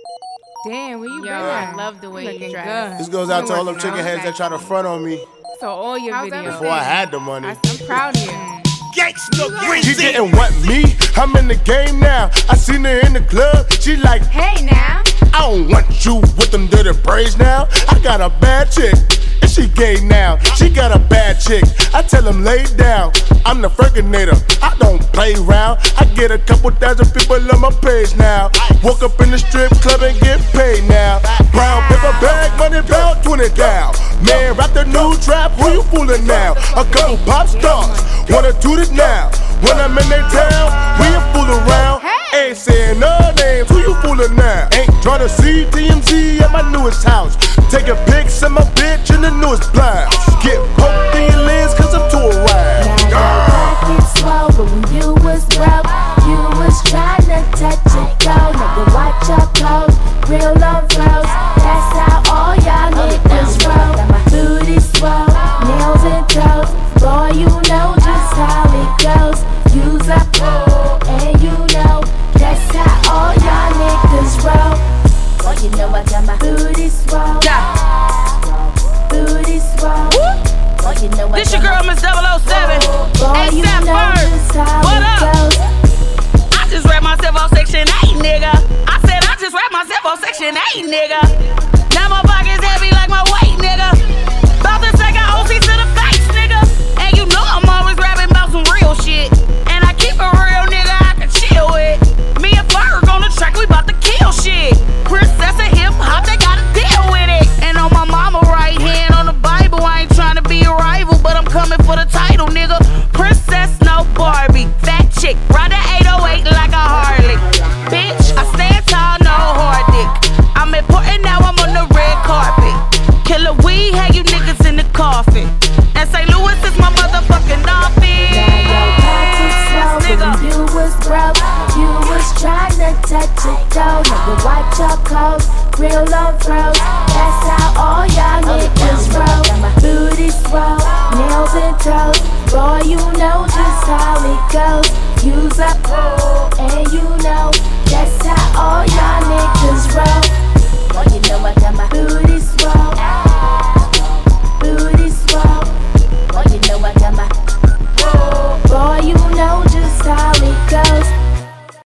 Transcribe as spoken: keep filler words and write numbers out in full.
Damn, where you Yo, been I at? love the way you Looking dress. good. This goes out to all them Working chicken out. heads that try to front on me So all your How's videos. everything? before I had the money. I, I'm proud of you. Gangsta She Greasy. didn't want me, I'm in the game now. I seen her in the club, she like, Hey now. I don't want you with them dirty braids now. I got a bad chick, and she gay now. She got a bad chick, I tell him lay down. I'm the Ferginator, I don't play round. I get a couple thousand people on my page now. Woke up in the strip club and get paid now. Brown paper bag, money about twenty down. Man, rap the new trap, who you fooling now? A couple pop stars, wanna do this now. When I'm in their town, we ain't fool around. Ain't saying no names, who you fooling now? Ain't tryna see D M Z at my newest house. Taking pics of my bitch in the newest blouse. Get poked in your lens cause I'm too around. Pockets swole, but when you was broke, you was tryna touch it, go. Nigga, watch your clothes, real love flows. That's how all y'all niggas roll. Got my booty swole, nails and toes. Boy, you know just how it goes. Use up, and you know that's how all y'all niggas roll. Boy, you know I got my booty swole. Booty swole. Boy, you know I This got your girl, my Miss double oh seven. Boy, you ASAP know Ferg. just how What it up? goes. I just rapped myself on section eight, nigga. I said I just rapped myself on section eight, nigga. Now my pockets heavy like my weight, nigga. About to take out O C to the face, nigga. And you know I'm always rapping about some real shit. And I keep a real nigga I can chill with. Me and Ferg on the track, we bout to kill shit. Princess of hip hop, they gotta deal with it. And on my mama right hand on the Bible, I ain't trying to be a rival, but I'm coming for the title, nigga. Princess, no Barbie. Fat chick, ride the eight oh eight like a Harley. Bitch, I stand tall, no hard dick. I'm important now, I'm on the red carpet. Killer weed, had you niggas in the coffin. And Saint Louis is my motherfucking office. Now your pockets swole, but when you was broke, you was tryna touch it, go. Nigga, watch your clothes, real love flows. That's how all y'all niggas roll. Got my booty